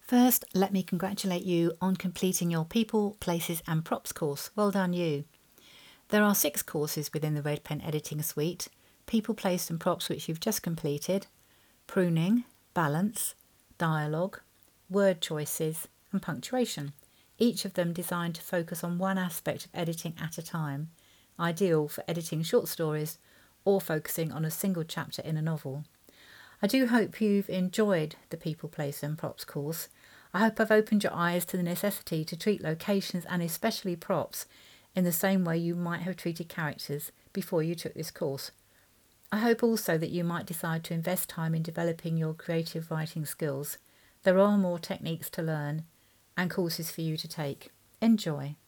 First, let me congratulate you on completing your People, Places and Props course. Well done you. There are 6 courses within the Red Pen Editing Suite: People, Place and Props, which you've just completed, Pruning, Balance, Dialogue, Word Choices and Punctuation, each of them designed to focus on one aspect of editing at a time, ideal for editing short stories or focusing on a single chapter in a novel. I do hope you've enjoyed the People, Place and Props course. I hope I've opened your eyes to the necessity to treat locations and especially props in the same way you might have treated characters before you took this course. I hope also that you might decide to invest time in developing your creative writing skills. There are more techniques to learn and courses for you to take. Enjoy.